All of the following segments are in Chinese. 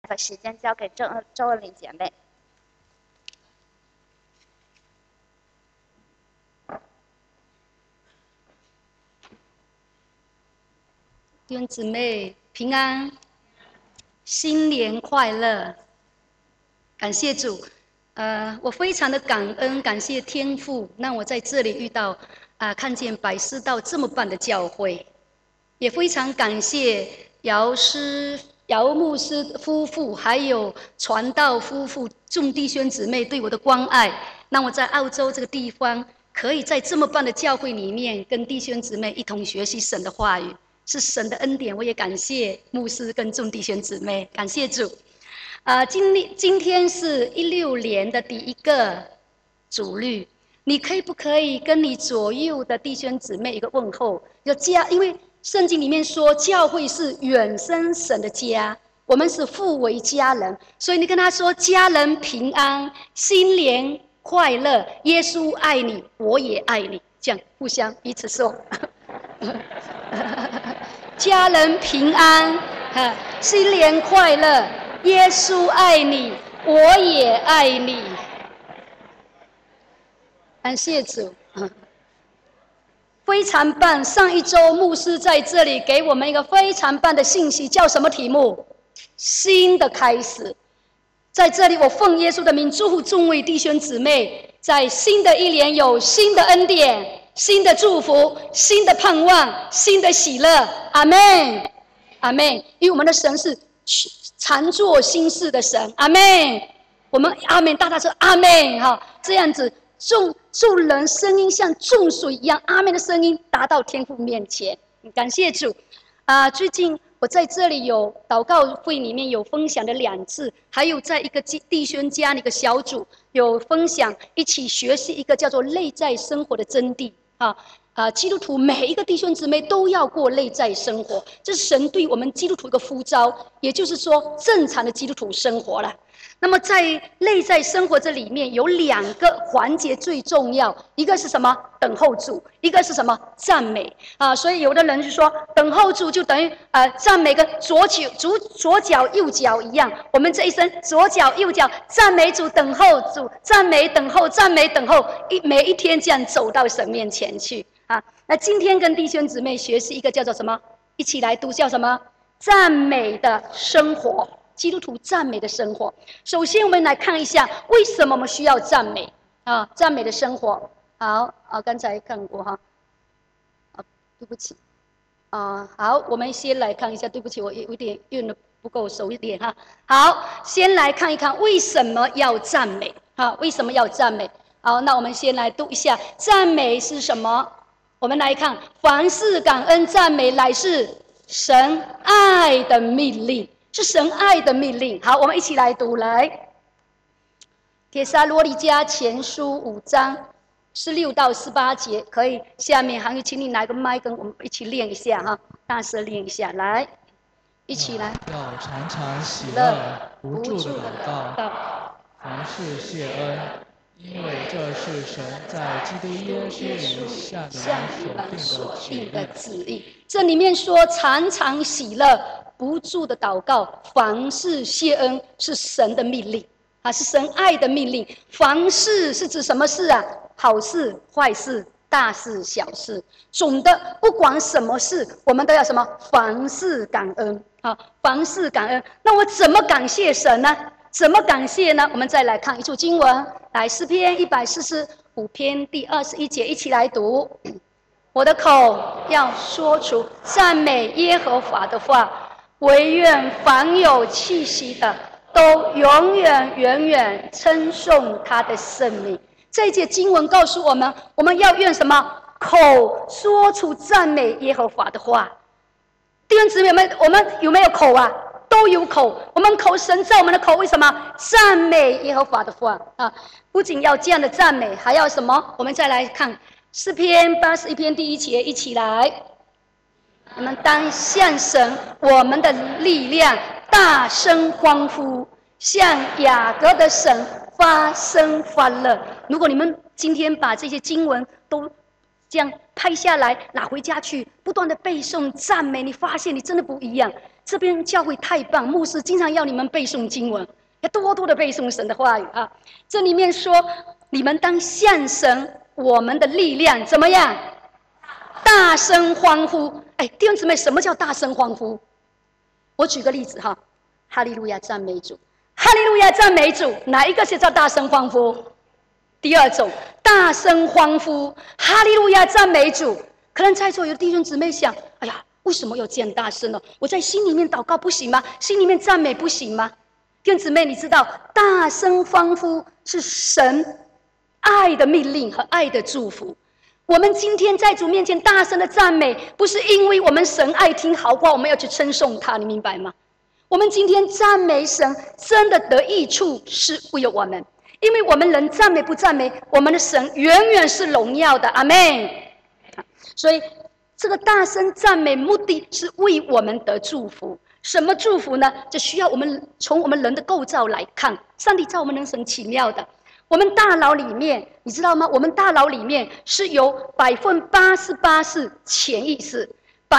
把时间交给周二玲姐妹。 弟兄姊妹平安，新年快乐！感谢主，我非常的感恩，感谢天父，让我在这里遇到看见百思道这么棒的教会，也非常感谢姚牧师夫妇还有传道夫妇众弟兄姊妹对我的关爱，让我在澳洲这个地方可以在这么棒的教会里面跟弟兄姊妹一同学习神的话语。是神的恩典，我也感谢牧师跟众弟兄姊妹，感谢主。今天是16年的第一个主日，你可不可以跟你左右的弟兄姊妹一个问候？因为圣经里面说教会是远生神的家，我们是互为家人，所以你跟他说家人平安，新年快乐，耶稣爱你，我也爱你，这样互相彼此说。家人平安，新年快乐！耶稣爱你，我也爱你。感谢主，非常棒！上一周牧师在这里给我们一个非常棒的信息，叫什么题目？新的开始。在这里，我奉耶稣的名祝福众位弟兄姊妹，在新的一年有新的恩典。新的祝福，新的盼望，新的喜乐，阿们，阿们。因为我们的神是常做新事的神，阿们。我们阿们，大说阿们哈，这样子众人声音像众水一样，阿们的声音达到天父面前。感谢主最近我在这里有祷告会里面有分享的2次，还有在一个弟兄家的一个小组有分享，一起学习一个叫做内在生活的真谛。基督徒每一个弟兄姊妹都要过内在生活，这是神对我们基督徒一个呼召，也就是说正常的基督徒生活了。那么在内在生活这里面有2个环节最重要，一个是什么？等候主，一个是什么？赞美所以有的人就说等候主就等于赞美跟左脚右脚一样，我们这一生左脚右脚赞美主，等候主，赞美等候，赞美等候，每一天这样走到神面前去那今天跟弟兄姊妹学习一个叫做什么？一起来读叫什么？赞美的生活，基督徒赞美的生活。首先我们来看一下为什么我们需要赞美赞美的生活。好刚才看过对不起好，我们先来看一下，对不起我有点用的不够熟一点好，先来看一看为什么要赞美为什么要赞美。好，那我们先来读一下赞美是什么。我们来看，凡事感恩赞美乃是神爱的命令，是神爱的命令。好，我们一起来读，来帖撒罗尼迦前书5章16到18节，可以下面还有请你拿个麦跟我们一起练一下大声练一下，来一起来。 要常常喜乐，不住的祷告，凡事谢恩，因为这是神在基督耶稣里向你们所定的旨意。 这里面说常常喜乐，不住的祷告，凡事谢恩，是神的命令是神爱的命令。凡事是指什么事好事、坏事、大事、小事，总的不管什么事，我们都要什么？凡事感恩凡事感恩。那我怎么感谢神呢？怎么感谢呢？我们再来看一处经文，来诗篇145篇第21节，一起来读。我的口要说出赞美耶和华的话，惟愿凡有气息的都永远远远称颂他的圣名。这一节经文告诉我们，我们要用什么？口说出赞美耶和华的话。弟兄姊妹们，我们有没有口都有口。我们口神在我们的口，为什么？赞美耶和华的话不仅要这样的赞美，还要什么？我们再来看诗篇81篇第1节，一起来。我们当向神我们的力量大声欢呼，向雅各的神发声欢乐。如果你们今天把这些经文都这样拍下来，拿回家去，不断的背诵赞美，你发现你真的不一样。 这边教会太棒，牧师经常要你们背诵经文，要多多的背诵神的话语啊。这里面说，你们当向神我们的力量怎么样？大声欢呼！哎，弟兄姊妹，什么叫大声欢呼？我举个例子哈，哈利路亚，赞美主，哈利路亚，赞美主。哪一个是叫大声欢呼？第二种，大声欢呼，哈利路亚，赞美主。可能在座有的弟兄姊妹想，哎呀，为什么要这样大声呢？我在心里面祷告不行吗？心里面赞美不行吗？弟兄姊妹，你知道大声欢呼是神爱的命令和爱的祝福。我们今天在主面前大声的赞美，不是因为我们神爱听好话，我们要去称颂他，你明白吗？我们今天赞美神真的得益处是为了我们，因为我们人赞美不赞美，我们的神远远是荣耀的，阿们。所以这个大声赞美目的是为我们得祝福。什么祝福呢？这需要我们从我们人的构造来看，上帝造我们人是很奇妙的。我们大脑里面，你知道吗？我们大脑里面是有88%是潜意识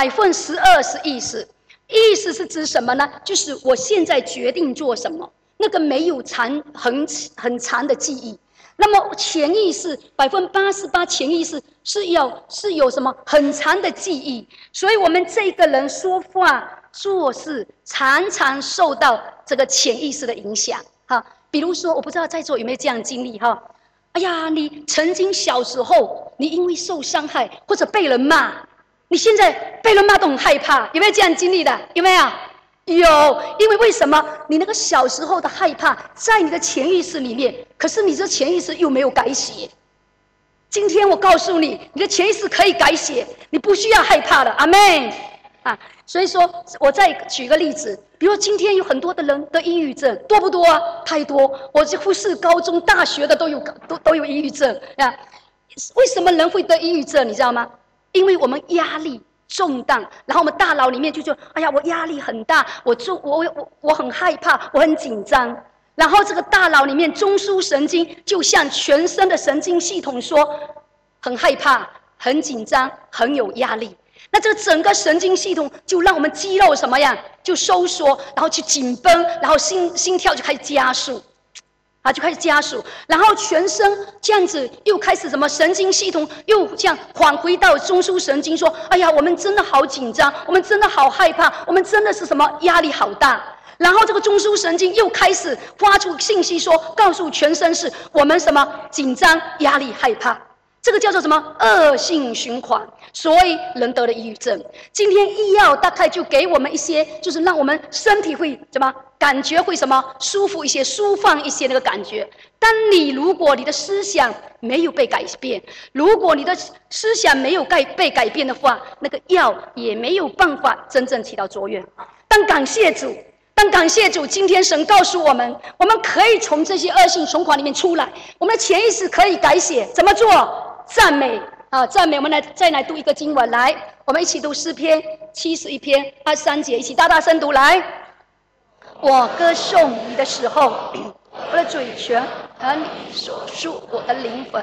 ，12%是意识。意识是指什么呢？就是我现在决定做什么，那个没有很长的记忆。那么潜意识88%潜意识是有什么很长的记忆，所以我们这个人说话做事常常受到这个潜意识的影响。哈，比如说，我不知道在座有没有这样经历哈？哎呀，你曾经小时候，你因为受伤害或者被人骂，你现在被人骂都很害怕，有没有这样经历的？有没有？有，因为什么？你那个小时候的害怕在你的潜意识里面，可是你这潜意识又没有改写。今天我告诉你，你的潜意识可以改写，你不需要害怕了，阿们啊！所以说，我再举个例子，比如今天有很多的人得抑郁症，多不多啊？太多！我几乎是高中、大学的都有抑郁症啊。为什么人会得抑郁症？你知道吗？因为我们压力重担，然后我们大脑里面就说：“哎呀，我压力很大，我很害怕，我很紧张。”然后这个大脑里面中枢神经就向全身的神经系统说：“很害怕，很紧张，很有压力。”那这个整个神经系统就让我们肌肉什么样？就收缩，然后去紧绷，然后心跳就开始加速。就开始加速，然后全身这样子又开始什么神经系统又这样返回到中枢神经说：“哎呀，我们真的好紧张，我们真的好害怕，我们真的是什么压力好大。”然后这个中枢神经又开始发出信息说，告诉全身是我们什么紧张、压力、害怕。这个叫做什么恶性循环，所以人得了抑郁症。今天医药大概就给我们一些，就是让我们身体会怎么感觉会什么舒服一些、舒放一些那个感觉。但如果你的思想没有被改变，如果你的思想没有被改变的话，那个药也没有办法真正起到作用。但感谢主，今天神告诉我们，我们可以从这些恶性循环里面出来，我们的潜意识可以改写。怎么做？赞美啊，赞美！我们再来读一个经文，来，我们一起读诗篇71篇23节，一起大声读来。我歌颂你的时候，我的嘴唇和你所述我的灵魂。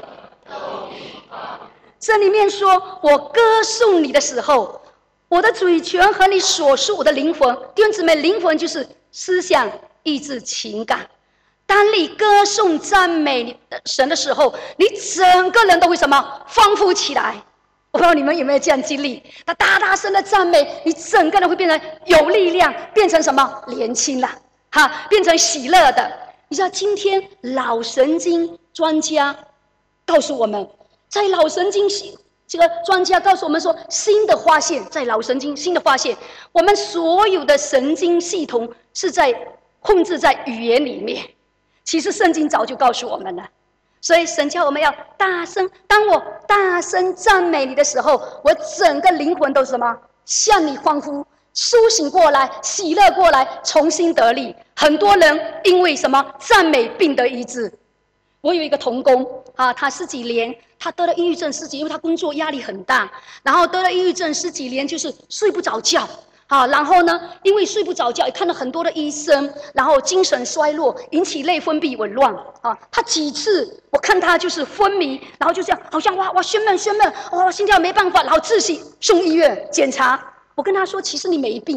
这里面说，我歌颂你的时候，我的嘴唇和你所述我的灵魂。弟兄姊妹，灵魂就是思想、意志、情感。当你歌颂赞美神的时候，你整个人都会什么丰富起来。我不知道你们有没有这样经历，他大声的赞美，你整个人会变成有力量，变成什么年轻了变成喜乐的。你知道今天脑神经专家告诉我们，在脑神经这个专家告诉我们说，新的发现，在脑神经新的发现，我们所有的神经系统是在控制在语言里面。其实圣经早就告诉我们了，所以神叫我们要大声。当我大声赞美你的时候，我整个灵魂都是什么？向你欢呼，苏醒过来，喜乐过来，重新得力。很多人因为什么赞美病得医治。我有一个同工他10几年，他得了抑郁症10几年，因为他工作压力很大，然后得了抑郁症10几年，就是睡不着觉。然后呢，因为睡不着觉，也看了很多的医生，然后精神衰弱，引起内分泌紊乱他几次我看他就是昏迷，然后就这样，好像哇宣闷，心跳没办法，然后自己送医院检查。我跟他说，其实你没病，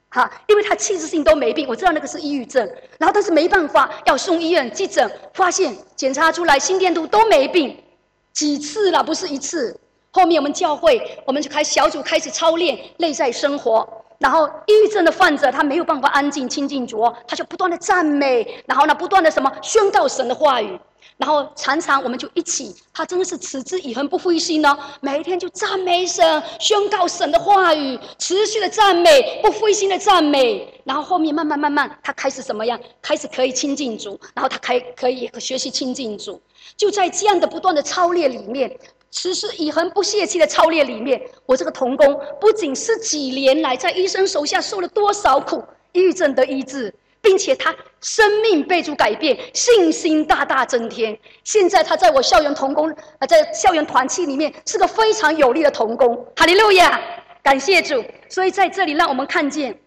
因为他器质性都没病，我知道那个是抑郁症，然后但是没办法，要送医院急诊，发现检查出来心电图都没病，几次了，不是一次。后面我们教会，我们就小组开始操练内在生活，然后抑郁症的患者他没有办法安静亲近主，他就不断的赞美，然后呢不断的宣告神的话语。然后常常我们就一起，他真的是持之以恒不灰心哦，每一天就赞美神，宣告神的话语，持续的赞美，不灰心的赞美。然后后面慢慢他开始什么样？开始可以亲近主，然后他可以学习亲近主。就在这样的不断的操练里面，持之以恒不泄气的操练里面，我这个同工不仅10几年来在医生手下受了多少苦，抑郁症的医治，并且他生命被主改变，信心大大增添。现在他在我校园同工，在校园团契里面是个非常有力的同工。哈利路亚，感谢主。所以在这里让我们看见，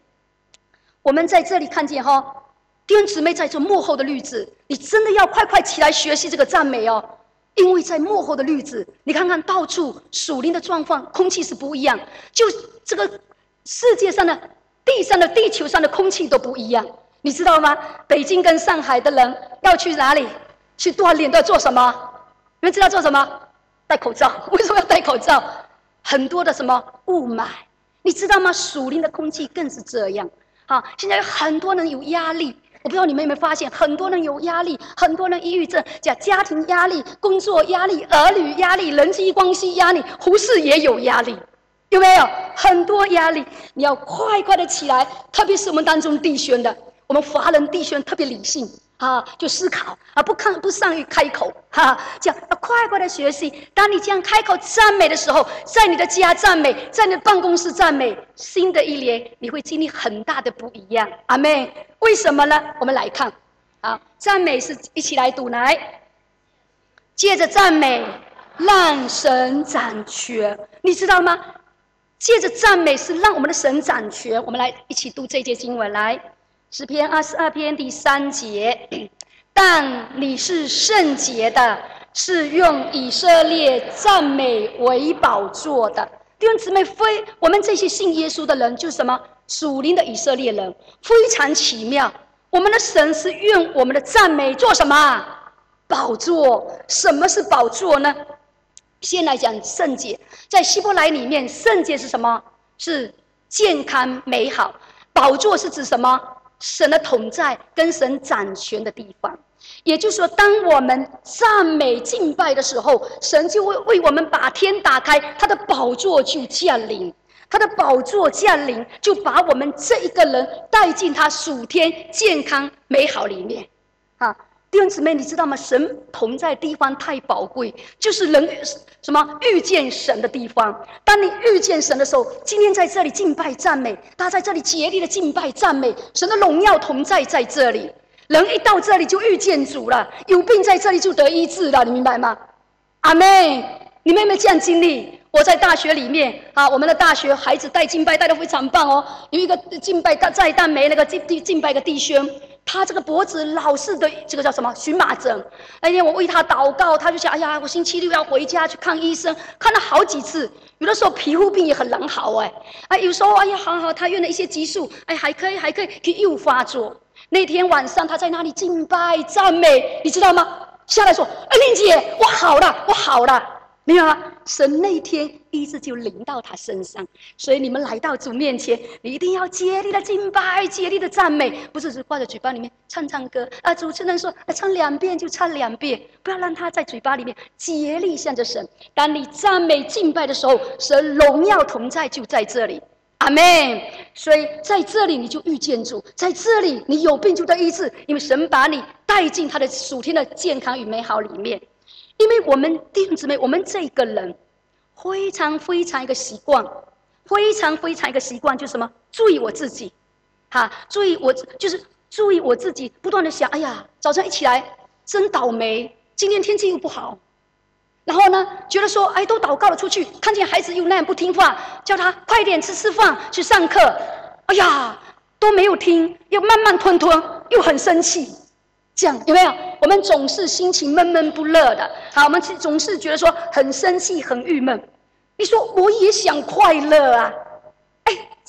弟兄姊妹在这末后的日子，你真的要快起来学习这个赞美哦。因为在末后的日子，你看看到处属灵的状况，空气是不一样，就这个世界上的地球上的空气都不一样。你知道吗？北京跟上海的人要去哪里？去锻炼都要做什么？你们知道做什么？戴口罩。为什么要戴口罩？很多的雾霾，你知道吗？属灵的空气更是这样。现在有很多人有压力，我不知道你们有没有发现，很多人有压力，很多人抑郁症，家庭压力、工作压力、儿女压力、人际关系压力，胡适也有压力。有没有很多压力？你要快的起来，特别是我们当中弟兄的，我们华人弟兄特别理性就思考不善于开口这样要快的学习。当你这样开口赞美的时候，在你的家赞美，在你的办公室赞美，新的一年你会经历很大的不一样。阿们。为什么呢？我们来看赞美是一起来读来，借着赞美让神掌权，你知道吗？借着赞美是让我们的神掌权。我们来一起读这节经文来，诗篇22篇第3节，但你是圣洁的，是用以色列赞美为宝座的。弟兄姊妹，我们这些信耶稣的人就是什么？属灵的以色列人，非常奇妙。我们的神是用我们的赞美做什么？宝座。什么是宝座呢？先来讲圣洁，在希伯来里面，圣洁是什么？是健康美好。宝座是指什么？神的同在跟神掌权的地方。也就是说，当我们赞美敬拜的时候，神就会为我们把天打开，他的宝座就降临。他的宝座降临，就把我们这一个人带进他属天健康美好里面弟兄姊妹，你知道吗？神同在地方太宝贵，就是人遇见神的地方。当你遇见神的时候，今天在这里敬拜赞美，大家在这里竭力的敬拜赞美，神的荣耀同在在这里。人一到这里就遇见主了，有病在这里就得医治了，你明白吗？阿们。你们有没有这样经历？我在大学里面我们的大学孩子带敬拜带得非常棒哦。有一个敬拜在淡梅那个敬拜的弟兄，他这个脖子老是的这个叫什么荨麻疹。那天我为他祷告，他就想，哎呀，我星期六要回家去看医生，看了好几次。有的时候皮肤病也很难好有时候哎呀好，他用了一些激素，还可以又发作。那天晚上他在那里敬拜赞美，你知道吗？下来说，玲姐，我好了。没有神那天医治就临到他身上。所以你们来到主面前，你一定要竭力的敬拜，竭力的赞美，不是只挂在嘴巴里面唱歌主持人说唱2遍就唱2遍，不要让他在嘴巴里面，竭力向着神。当你赞美敬拜的时候，神荣耀同在就在这里。阿们。所以在这里你就遇见主，在这里你有病就得医治，因为神把你带进他的属天的健康与美好里面。因为我们弟兄姊妹，我们这个人非常一个习惯，非常一个习惯，就是什么？注意我自己注意我自己，不断的想，哎呀，早上一起来真倒霉，今天天气又不好。然后呢，觉得说，都祷告了出去，看见孩子又那样不听话，叫他快点吃饭去上课，哎呀，都没有听，又慢慢吞，又很生气。这样有没有？我们总是心情闷闷不乐的我们总是觉得说很生气很郁闷。你说我也想快乐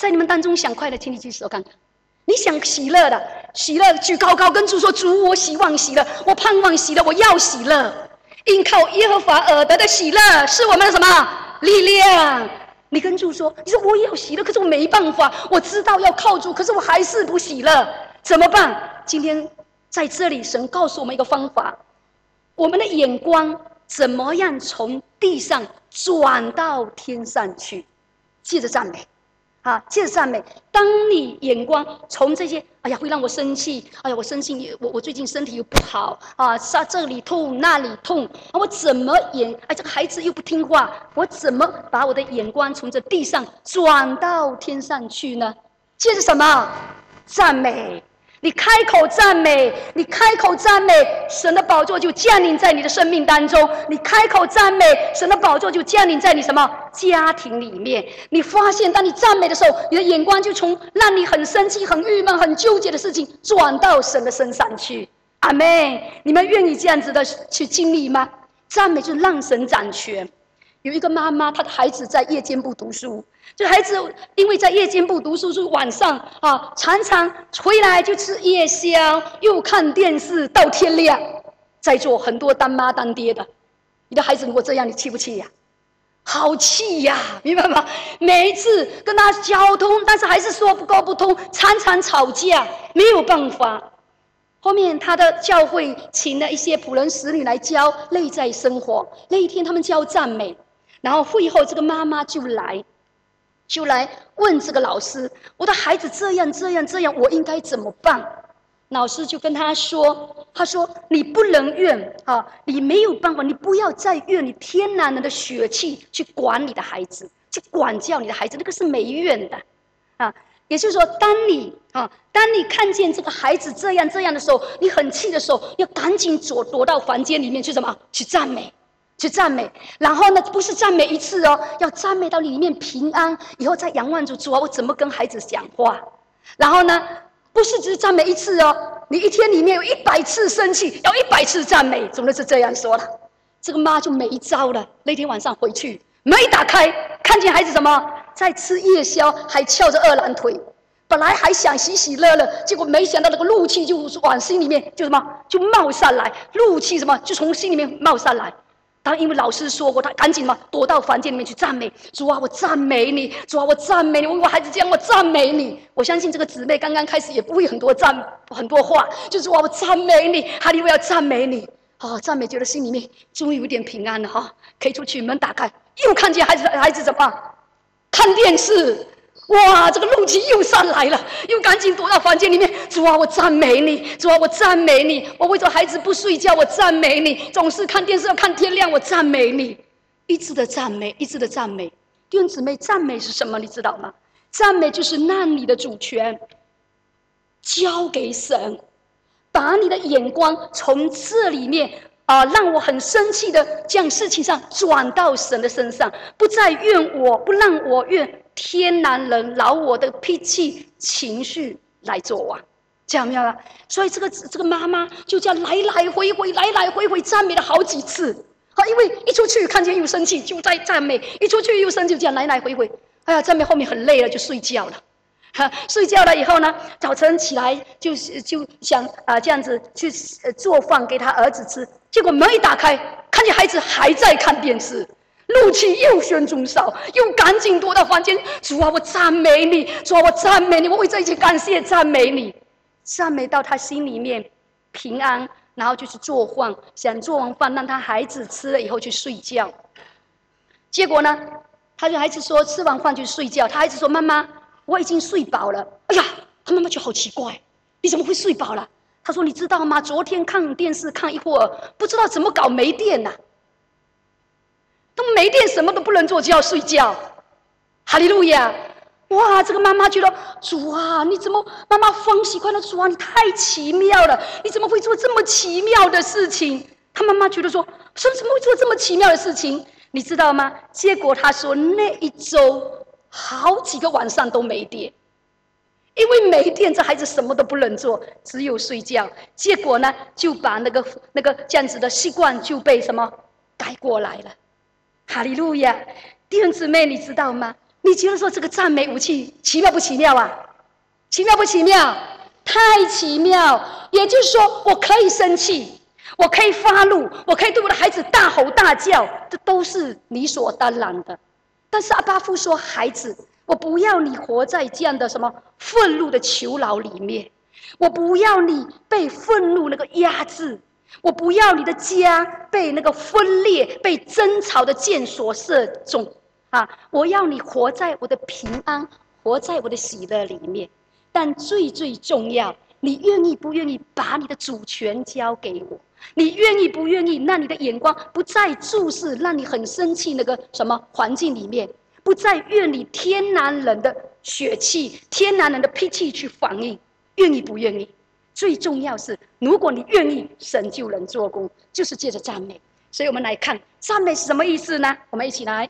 在你们当中想快乐，请你举手看看。你想喜乐的，喜乐举高高，跟主说：主，我希望喜乐，我盼望喜乐，我要喜乐。因靠耶和华而得的喜乐，是我们的什么力量？你跟主说，你说我也要喜乐，可是我没办法，我知道要靠主，可是我还是不喜乐，怎么办？今天在这里，神告诉我们一个方法，我们的眼光怎么样从地上转到天上去？借着赞美。借着赞美，当你眼光从这些，哎呀，会让我生气，哎呀，我生气，我最近身体又不好这里痛那里痛，我怎么这个孩子又不听话，我怎么把我的眼光从这地上转到天上去呢？借着什么？赞美。你开口赞美，你开口赞美，神的宝座就降临在你的生命当中。你开口赞美，神的宝座就降临在你什么家庭里面？你发现，当你赞美的时候，你的眼光就从让你很生气、很郁闷、很纠结的事情，转到神的身上去。阿们！你们愿意这样子的去经历吗？赞美就是让神掌权。有一个妈妈，她的孩子在夜间部读书，这孩子因为在夜间部读书，是晚上常常回来就吃夜宵，又看电视到天亮。在座很多当妈当爹的，你的孩子如果这样，你气不气呀？好气呀，明白吗？每一次跟他交通，但是还是说不沟不通，常常吵架，没有办法。后面他的教会请了一些仆人使女来教内在生活。那一天他们教赞美，然后会后这个妈妈就来问这个老师：我的孩子这样，我应该怎么办？老师就跟他说：你不能怨你没有办法，你不要再怨你天然的血气去管你的孩子，去管教你的孩子，那个是没怨的也就是说，当你看见这个孩子这样的时候，你很气的时候，要赶紧躲到房间里面去去赞美。然后呢，不是赞美一次要赞美到里面平安，以后再仰望主啊，我怎么跟孩子讲话？然后呢，不是只是赞美一次你一天里面有100次生气，要100次赞美，总的是这样说了。这个妈就没招了。那天晚上回去，门一打开，看见孩子在吃夜宵，还翘着2郎腿。本来还想喜喜乐乐，结果没想到那个怒气就往心里面就冒上来，怒气就从心里面冒上来。当因为老师说过，他赶紧躲到房间里面去赞美主啊，我赞美你，主啊，我赞美你，我孩子这样，我赞美你。我相信这个姊妹刚刚开始也不会很多话，就是主啊，我赞美你，哈利路亚，赞美你赞美，觉得心里面终于有点平安了可以出去，门打开，又看见孩子怎么看电视。哇，这个怒气又上来了，又赶紧躲到房间里面。主啊，我赞美你，主啊，我赞美你。我为着孩子不睡觉，我赞美你。总是看电视要看天亮，我赞美你。一直的赞美，一直的赞美。弟兄姊妹，赞美是什么？你知道吗？赞美就是让你的主权交给神，把你的眼光从这里面让我很生气的这样事情上转到神的身上，不再怨我，不让我怨天然人老我的脾气情绪来做王，这样没有？所以这个妈妈就这样来来回回赞美了好几次因为一出去看见又生气，就在赞美；一出去又生气，就这样来来回回。哎呀，赞美后面很累了，就睡觉了。睡觉了以后呢，早晨起来就想这样子去做饭给他儿子吃，结果门一打开，看见孩子还在看电视。怒气又旋中烧，又赶紧躲到房间。主啊，我赞美你！主啊，我赞美你！我为这一切感谢赞美你，赞美到他心里面平安，然后就去做饭，想做完饭让他孩子吃了以后去睡觉。结果呢，他就孩子说吃完饭去睡觉，他孩子说妈妈，我已经睡饱了。哎呀，他妈妈觉得好奇怪，你怎么会睡饱了？他说你知道吗？昨天看电视看一会儿，不知道怎么搞没电了。都没电，什么都不能做，就要睡觉。哈利路亚！哇，这个妈妈觉得主啊，你怎么妈妈方喜快的主啊，你太奇妙了，你怎么会做这么奇妙的事情？他妈妈觉得说怎么会做这么奇妙的事情？你知道吗？结果他说那一周好几个晚上都没电，因为没电，这孩子什么都不能做，只有睡觉。结果呢，就把那个这样子的习惯就被改过来了。哈利路亚！弟兄姊妹，你知道吗？ 你觉得说这个赞美武器奇妙不奇妙啊？奇妙不奇妙？太奇妙！也就是说，我可以生气，我可以发怒，我可以对我的孩子大吼大叫，这都是理所当然的。但是阿爸父说：“孩子，我不要你活在这样的什么愤怒的囚牢里面，我不要你被愤怒那个压制，我不要你的家被那个分裂、被争吵的箭所射中啊！我要你活在我的平安，活在我的喜乐里面。但最重要，你愿意不愿意把你的主权交给我？你愿意不愿意让你的眼光不再注视让你很生气那个什么环境里面，不再愿你天然人的血气、天然人的脾气去反应？愿意不愿意？最重要是，如果你愿意，神就能做工，就是借着赞美。所以我们来看赞美是什么意思呢？我们一起来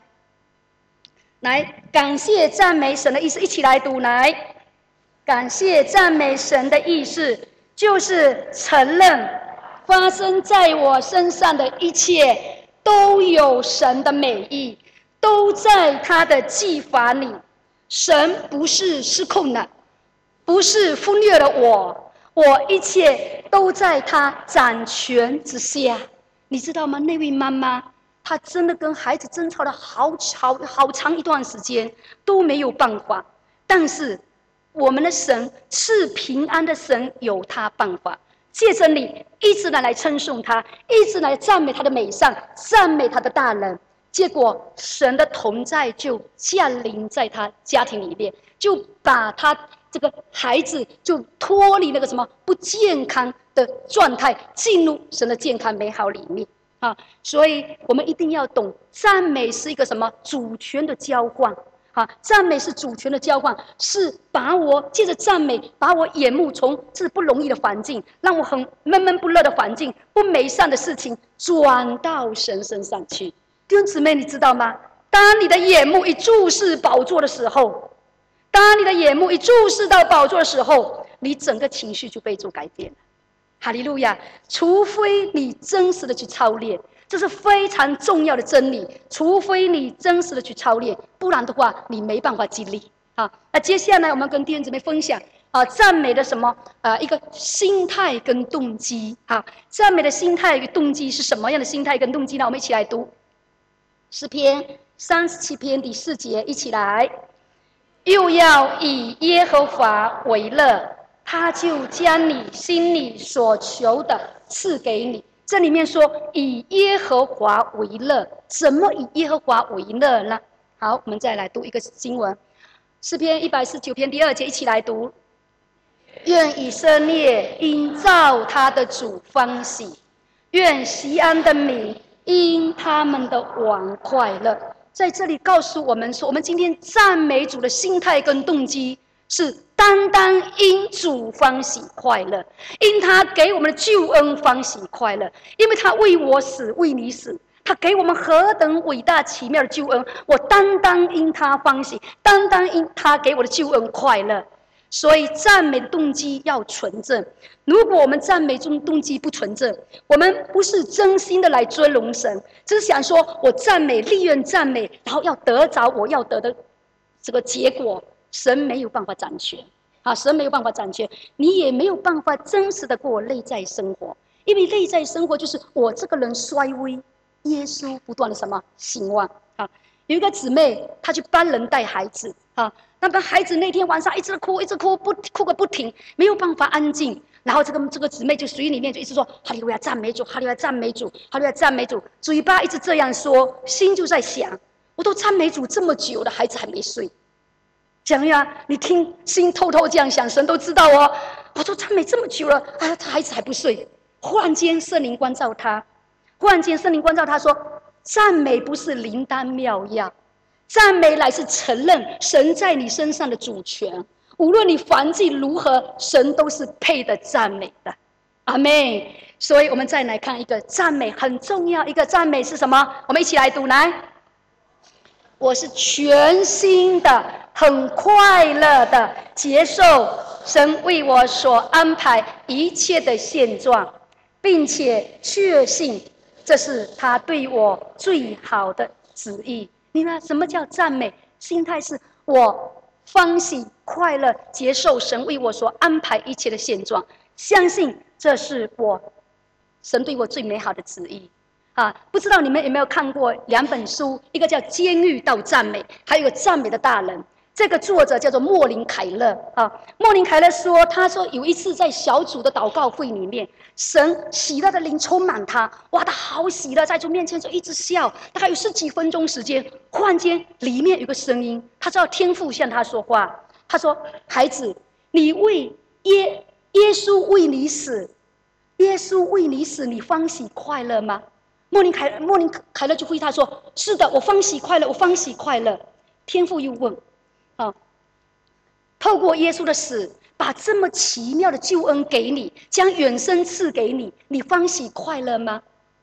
感谢赞美神的意思，一起来读来。感谢赞美神的意思，就是承认发生在我身上的一切都有神的美意，都在他的计划里。神不是失控了，不是忽略了我一切都在他掌权之下。你知道吗？那位妈妈她真的跟孩子争吵了好长一段时间都没有办法，但是我们的神赐平安的神有他办法，借着你一直来称颂他，一直来赞美他的美善，赞美他的大能，结果神的同在就降临在他家庭里面，就把他这个孩子就脱离那个什么不健康的状态，进入神的健康美好里面啊！所以我们一定要懂，赞美是一个什么主权的交换。赞美是主权的交换，是把我借着赞美，把我眼目从这不容易的环境，让我很闷闷不乐的环境，不美善的事情，转到神身上去。弟兄姊妹，你知道吗？当你的眼目一注视宝座的时候，当你的眼目一注视到宝座的时候，你整个情绪就被主改变了。哈利路亚！除非你真实的去操练。这是非常重要的真理，除非你真实的去操练，不然的话你没办法经历。那接下来我们跟弟兄姊妹分享赞美的什么一个心态跟动机。赞美的心态与动机是什么样的心态跟动机呢？我们一起来读诗篇37篇第4节，一起来。又要以耶和华为乐，他就将你心里所求的赐给你。这里面说以耶和华为乐，怎么以耶和华为乐呢？好，我们再来读一个经文，诗篇149篇第2节，一起来读。愿以色列因造他的主欢喜，愿锡安的民因他们的王快乐。在这里告诉我们说，我们今天赞美主的心态跟动机是单单因主欢喜快乐，因他给我们的救恩欢喜快乐，因为他为我死，为你死，他给我们何等伟大奇妙的救恩，我单单因他欢喜，单单因他给我的救恩快乐。所以赞美的动机要纯正。如果我们赞美中动机不纯正，我们不是真心的来尊荣神，只是想说我赞美，利用赞美，然后要得着我要得的这个结果，神没有办法掌权神没有办法掌权，你也没有办法真实的过内在生活，因为内在生活就是我这个人衰微，耶稣不断的什么兴旺有一个姊妹，她去帮人带孩子那么孩子那天晚上一直哭，哭个不停，没有办法安静。然后这个姊妹就水里面就一直说哈利路亚赞美主，哈利路亚赞美主，哈利路亚赞美主，嘴巴一直这样说，心就在想，我都赞美主这么久了，孩子还没睡。讲呀，你听，心偷偷这样想，神都知道哦。我都赞美这么久了，他孩子还不睡。忽然间圣灵光照他，说，赞美不是灵丹妙药，赞美乃是承认神在你身上的主权。无论你环境如何，神都是配得赞美的。阿们。所以我们再来看一个赞美很重要，一个赞美是什么？我们一起来读来。我是全心的、很快乐的接受神为我所安排一切的现状，并且确信这是他对我最好的旨意。你看什么叫赞美？ 心态是我欢喜快乐，接受神为我所安排一切的现状，相信这是神对我最美好的旨意。不知道你们有没有看过2本书，一个叫《监狱到赞美》，还有一个《赞美的大人》。这个作者叫做莫林凯勒莫林凯勒说，他说有一次在小组的祷告会里面，神喜乐的灵充满他，哇，他好喜乐，在主面前就一直笑，大概有10几分钟时间。忽然间里面有个声音，他知道天父向他说话，他说：“孩子，你为耶稣为你死，耶稣为你死，你欢喜快乐吗？”莫林凯勒就回答说：“是的，我欢喜快乐，我欢喜快乐。”天父又问。透过耶稣的死，把这么奇妙的救恩给你，将永生赐给你，你欢喜快乐吗？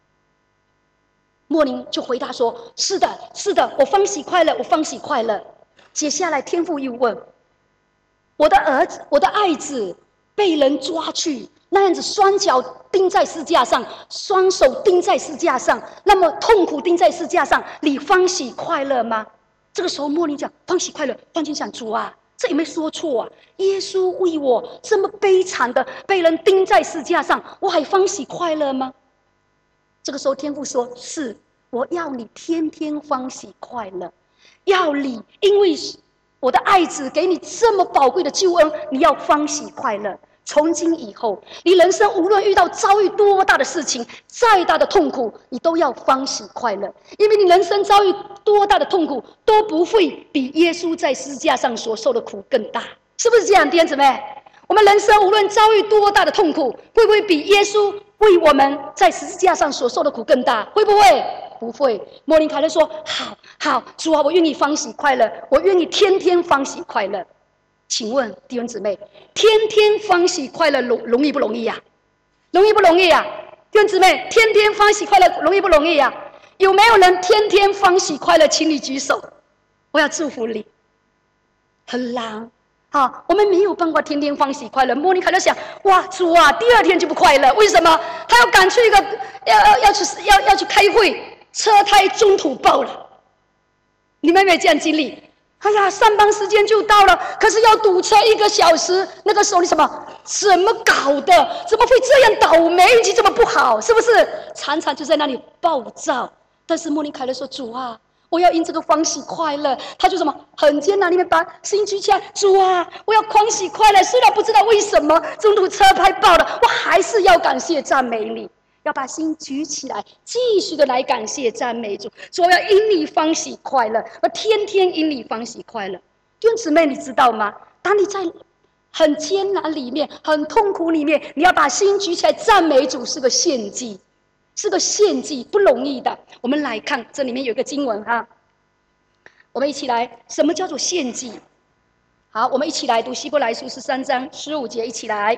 莫林就回答说：“是的，是的，我欢喜快乐，我欢喜快乐。”接下来天父又问：“我的儿子，我的爱子被人抓去，那样子双脚钉在十字架上，双手钉在十字架上，那么痛苦钉在十字架上，你欢喜快乐吗？”这个时候莫林讲欢喜快乐，关键想主啊，这有没有说错啊？耶稣为我这么悲惨的被人钉在十字架上，我还欢喜快乐吗？这个时候天父说：“是，我要你天天欢喜快乐，要你因为我的爱子给你这么宝贵的救恩，你要欢喜快乐。从今以后，你人生无论遭遇多大的事情，再大的痛苦，你都要欢喜快乐，因为你人生遭遇多大的痛苦，都不会比耶稣在十字架上所受的苦更大，是不是这样，弟兄姊妹？我们人生无论遭遇多大的痛苦，会不会比耶稣为我们在十字架上所受的苦更大？会不会？不会。莫林凯勒说：“好，主啊，我愿意欢喜快乐，我愿意天天欢喜快乐。”请问弟兄姊妹，天天欢喜快乐容易不容易呀？容易不容易呀？弟兄姊妹，天天欢喜快乐容易不容易呀？有没有人天天欢喜快乐？请你举手，我要祝福你。很难我们没有办法天天欢喜快乐。莫尼凯勒想：哇，主啊，第2天就不快乐，为什么？他要赶去一个要去开会，车胎中途爆了。你们有没有这样经历？哎呀，上班时间就到了，可是要堵车1个小时，那个时候你怎么搞的？怎么会这样倒霉？运气这么不好，是不是？常常就在那里暴躁。但是莫尼凯勒说：“主啊，我要因这个欢喜快乐。”他就很艰难里面把心举起来，主啊，我要欢喜快乐。虽然不知道为什么中途车胎爆了，我还是要感谢赞美你。要把心举起来，继续的来感谢赞美主。主，我要因你欢喜快乐，我天天因你欢喜快乐。弟兄姊妹，你知道吗？当你在很艰难里面、很痛苦里面，你要把心举起来赞美主，是个献祭，是个献祭，不容易的。我们来看这里面有一个经文我们一起来，什么叫做献祭？好，我们一起来读希伯来书13章15节，一起来。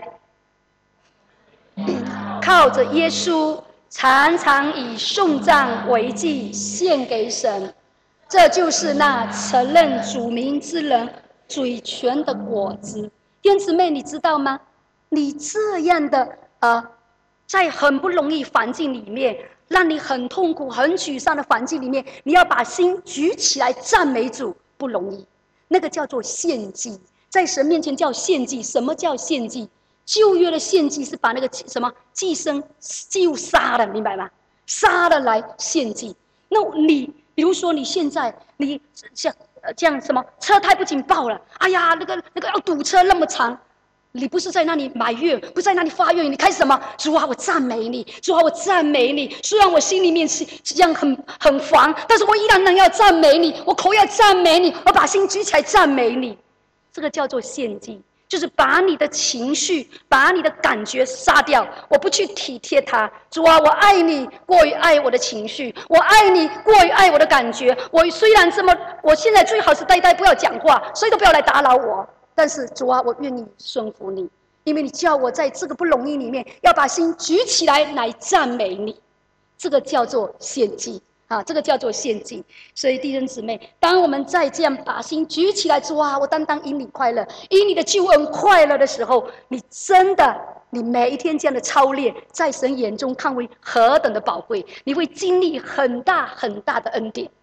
靠着耶稣，常常以颂赞为祭献给神，这就是那承认主名之人嘴唇的果子。弟兄姊妹，你知道吗？你这样的在很不容易环境里面，让你很痛苦、很沮丧的环境里面，你要把心举起来赞美主，不容易。那个叫做献祭，在神面前叫献祭。什么叫献祭？旧约的献祭是把那个祭牲祭物杀了，明白吗？杀了来献祭。那你比如说你现在你这样车胎不仅爆了，哎呀，那个要堵车那么长，你不是在那里埋怨，不是在那里发怨，你开始什么？主啊，我赞美你，主啊，我赞美你。虽然我心里面是这样很烦，但是我依然能要赞美你，我口要赞美你，我把心举起来赞美你。这个叫做献祭。就是把你的情绪、把你的感觉杀掉，我不去体贴它。主啊，我爱你过于爱我的情绪，我爱你过于爱我的感觉。我虽然我现在最好是呆呆不要讲话，谁都不要来打扰我。但是主啊，我愿意顺服你，因为你叫我在这个不容易里面，要把心举起来赞美你。这个叫做献祭。这个叫做献祭。所以弟兄姊妹，当我们再这样把心举起来，主啊，我单单因你快乐，因你的救恩快乐的时候，你每一天这样的操练，在神眼中看为何等的宝贵，你会经历很大很大的恩典。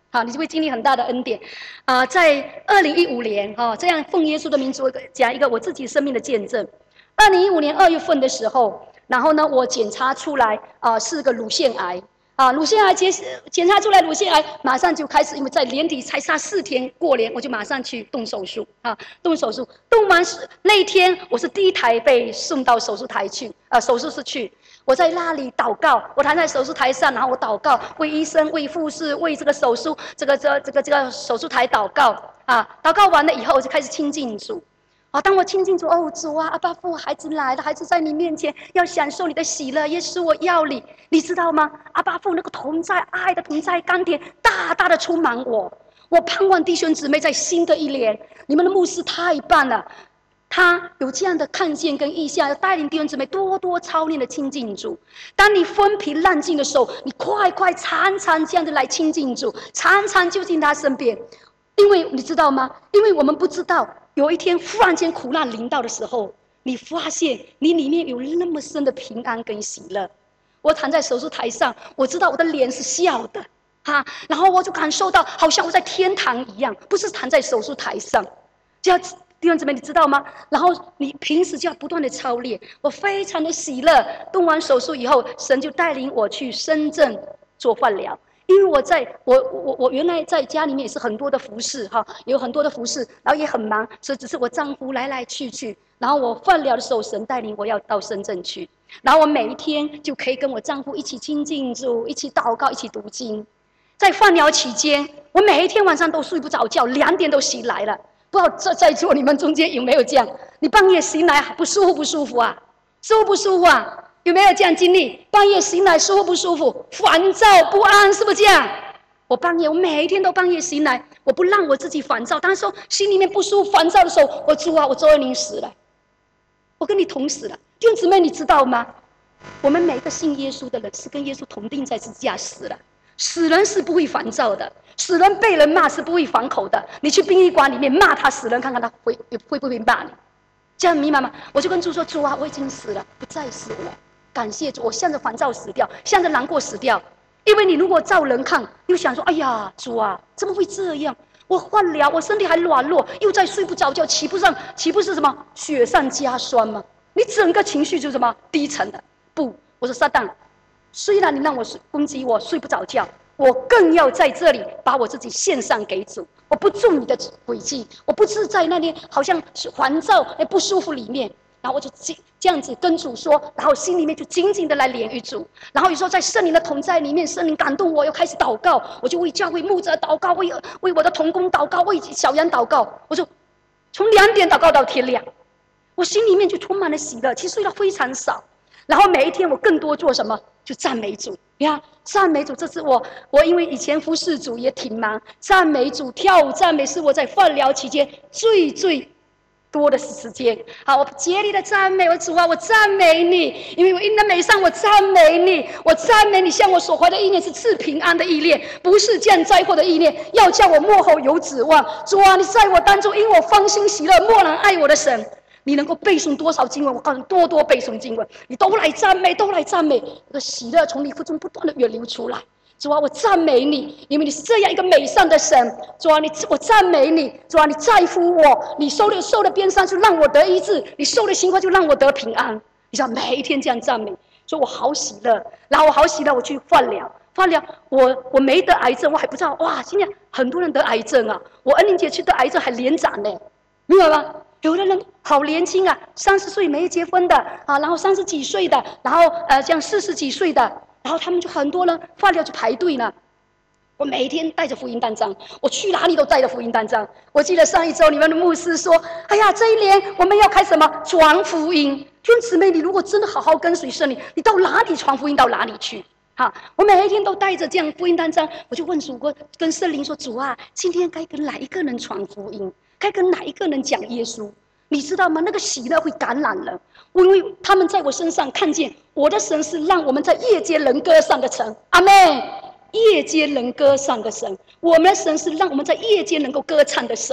好，你就会经历很大的恩典。在2015年，这样奉耶稣的名讲一个我自己生命的见证。2015年2月份的时候，然后呢，我检查出来是个乳腺癌。乳腺癌检查出来，乳腺癌马上就开始，因为在年底才差4天过年，我就马上去动手术动手术。动完那一天，我是第一台被送到手术台去，手术室去。我在那里祷告，我躺在手术台上，然后我祷告，为医生、为护士、为这个手术、这个手术台祷告祷告完了以后，我就开始亲近主。当我亲近主，主啊，阿爸父，孩子来了，孩子在你面前要享受你的喜乐，耶稣，我要你，你知道吗？阿爸父那个同在，爱的同在甘甜，大大的充满我。我盼望弟兄姊妹在新的一年，你们的牧师太棒了，他有这样的看见跟意向，要带领弟兄姊妹多多操练的亲近主。当你风平浪静的时候，你快常常这样的来亲近主，常常就近他身边。因为你知道吗？因为我们不知道，有一天忽然间苦难临到的时候，你发现你里面有那么深的平安跟喜乐。我躺在手术台上，我知道我的脸是笑的然后我就感受到好像我在天堂一样，不是躺在手术台上。这样弟兄姊妹，你知道吗？然后你平时就要不断的操练。我非常的喜乐。动完手术以后，神就带领我去深圳做放疗。因为我原来在家里面也是很多的服侍有很多的服侍，然后也很忙，所以只是我丈夫来去。然后我放疗的时候，神带领我要到深圳去，然后我每一天就可以跟我丈夫一起亲近主，一起祷告，一起读经。在放疗期间，我每一天晚上都睡不着觉，2点都醒来了。不知道在座你们中间有没有这样？你半夜醒来不舒服舒服啊？舒不舒服啊？有没有这样经历？半夜醒来舒服不舒服？烦躁不安，是不是这样？我每一天都半夜醒来，我不让我自己烦躁。当时心里面不舒服、烦躁的时候，主啊，我周恩玲死了，我跟你同死了。弟兄姊妹，你知道吗？我们每个信耶稣的人是跟耶稣同定在十字架死了。死人是不会烦躁的，死人被人骂是不会反口的。你去殡仪馆里面骂他死人，看看他会不会骂你？这样明白吗？我就跟主说：主啊，我已经死了，不再死了。感谢主，我向着烦躁死掉，向着难过死掉。因为你如果照人看，又想说：哎呀，主啊，怎么会这样？我换疗，我身体还软弱，又在睡不着觉，岂不是什么雪上加霜吗？你整个情绪就什么低沉的。不，我说撒旦，虽然你让我攻击我睡不着觉，我更要在这里把我自己献上给主。我不中你的诡计，我不是在那里好像是烦躁不舒服里面。然后我就这样子跟主说，然后心里面就紧紧的来连于主。然后有时候在圣灵的同在里面，圣灵感动我，又开始祷告，我就为教会牧者祷告，为我的同工祷告，为小羊祷告。我就从2点祷告到天亮，我心里面就充满了喜乐。其实睡得非常少，然后每一天我更多做什么？就赞美主。你看，赞美主，这是我因为以前服侍主也挺忙，赞美主、跳舞、赞美是我在放疗期间最多的时间。好，我竭力的赞美我主啊，我赞美你，因为我因的美上，我赞美你，我赞美你，向我所怀的意念是赐平安的意念，不是降灾祸的意念，要叫我末后有指望。主啊，你在我当中，因我芳心喜乐，默然爱我的神。你能够背诵多少经文？我告诉你，多多背诵经文，你都来赞美，都来赞美，那个喜乐从你腹中不断的源流出来。主啊，我赞美你，因为你是这样一个美善的神。主啊，我赞美你。主啊，你在乎我，你受了鞭伤就让我得医治，你受了刑罚就让我得平安。你知道，每一天这样赞美，所以我好喜乐。然后我好喜乐，我去放疗，我没得癌症，我还不知道。哇，今天很多人得癌症啊！我恩玲姐去得癌症还连长呢，明白吗？有的人好年轻啊，30岁没结婚的然后30几岁的，然后这样40几岁的。然后他们就很多人放疗就排队呢。我每一天带着福音单张，我去哪里都带着福音单张。我记得上一周你们的牧师说：“哎呀，这一年我们要开什么传福音。”弟兄姊妹，你如果真的好好跟随圣灵，你到哪里传福音到哪里去。我每一天都带着这样福音单张，我就问主，跟圣灵说：“主啊，今天该跟哪一个人传福音？该跟哪一个人讲耶稣？”你知道吗？那个喜乐会感染人，因为他们在我身上看见我的神是让我们在夜间能歌善的神。阿们。夜间能歌善的神，我们的神是让我们在夜间能够歌唱的神。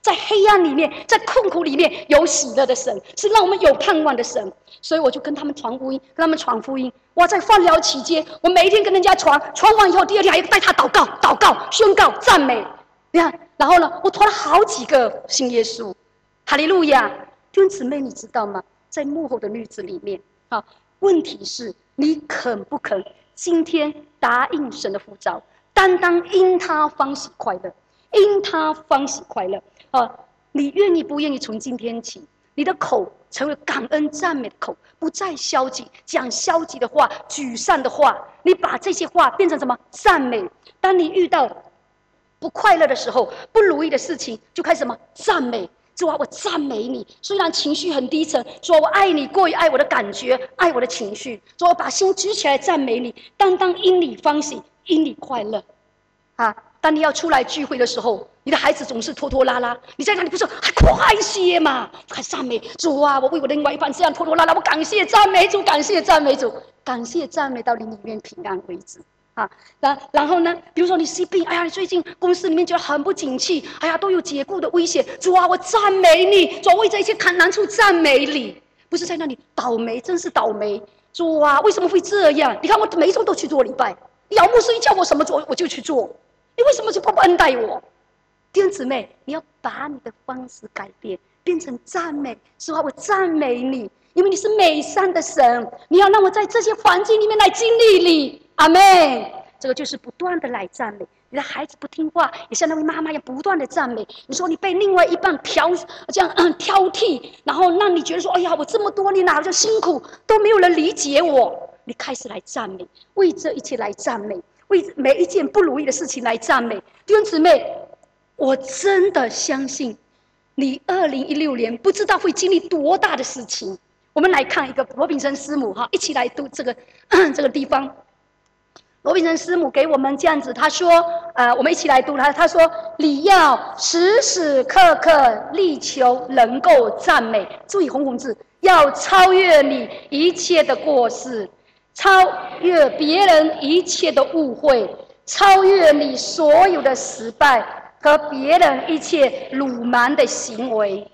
在黑暗里面，在困苦里面有喜乐的神，是让我们有盼望的神。所以我就跟他们传福音，跟他们传福音。哇，在放疗期间，我每一天跟人家传完以后，第二天还带他祷告、宣告、赞美。你看，然后呢，我传了好几个信耶稣，哈利路亚！弟兄姊妹，你知道吗？在幕后的日子里面，问题是你肯不肯今天答应神的呼召，单单因他欢喜快乐，因他欢喜快乐。你愿意不愿意从今天起，你的口成为感恩赞美的口，不再消极，讲消极的话、沮丧的话，你把这些话变成什么？赞美。当你遇到不快乐的时候，不如意的事情，就开始什么？赞美。主啊，我赞美你。虽然情绪很低沉，主啊，我爱你过于爱我的感觉，爱我的情绪。主啊，我把心举起来赞美你，单单因你欢喜，因你快乐。当你要出来聚会的时候，你的孩子总是拖拖拉拉，你在那里不是还快些嘛？还赞美主啊！我为我的另外一半这样拖拖拉拉，我感谢赞美主，感谢赞美主，感谢赞美到你里面平安为止。然后呢？比如说你生病，哎呀，你最近公司里面觉得很不景气，哎呀，都有解雇的危险。主啊，我赞美你，主啊，为这一切难处赞美你，不是在那里倒霉，真是倒霉。主啊，为什么会这样？你看我每一周都去做礼拜，姚牧师一叫我什么做，我就去做。你为什么就不恩待我？弟兄姊妹，你要把你的方式改变，变成赞美。主啊，我赞美你，因为你是美善的神，你要让我在这些环境里面来经历你。阿们。这个就是不断的来赞美。你的孩子不听话，也像那位妈妈一样不断的赞美。你说你被另外一半挑剔，然后让你觉得说，哎呀，我这么多年来就辛苦，都没有人理解我。你开始来赞美，为这一切来赞美，为每一件不如意的事情来赞美。弟兄姊妹，我真的相信你2016年不知道会经历多大的事情。我们来看一个罗秉成师母一起来读这个地方。罗秉成师母给我们这样子，他说，我们一起来读他说，你要时时刻刻力求能够赞美，注意红红字，要超越你一切的过失，超越别人一切的误会，超越你所有的失败和别人一切鲁蛮的行为。